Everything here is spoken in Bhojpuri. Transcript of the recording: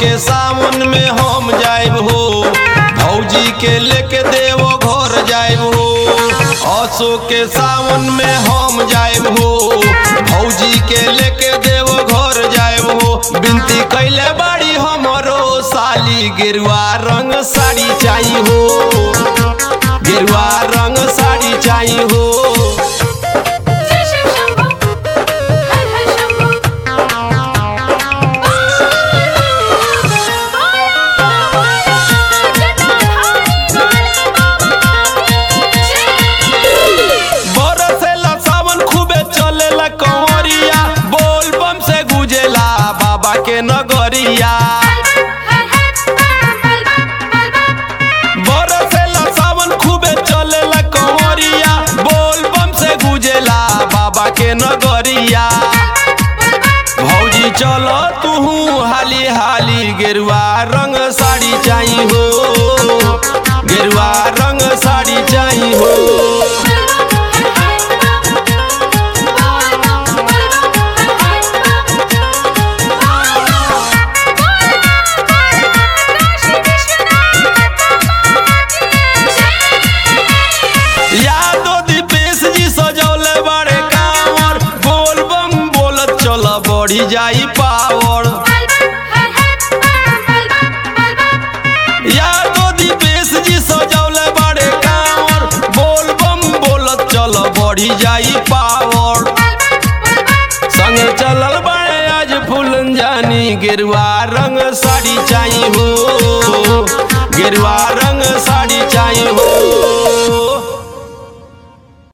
के सावन में हम जाइब हो, भौजी के लेके देवो घर जाइब हो। असो के सावन में हम जाइब हो, भौजी के लेके देवो घर जाइब हो। बिनती कैले बाड़ी हमरो साली, गेरुआ रंग साड़ी चाहिए हो, गेरुआ रंग साड़ी चाहिए हो। बाबा के नगरिया बरसेला सावन खूबे चलेला कंवरिया, बोल बम से गुजेला बाबा के नगरिया। भौजी चलो तू हाली हाली, गेरुआ रंग साड़ी चाहिए हो, गेरुआ रंग साड़ी चाहिए हो। बढ़ी जाई पावर यादो दीपेश जी सजौले बड़े कांवर, बोल बम बोलत चल बढ़ी जाई पावर। संगे चलल बड़े आज फूलन जानी, गेरुआ रंग साड़ी चाहिए हो, गेरुआ रंग साड़ी चाहिए हो।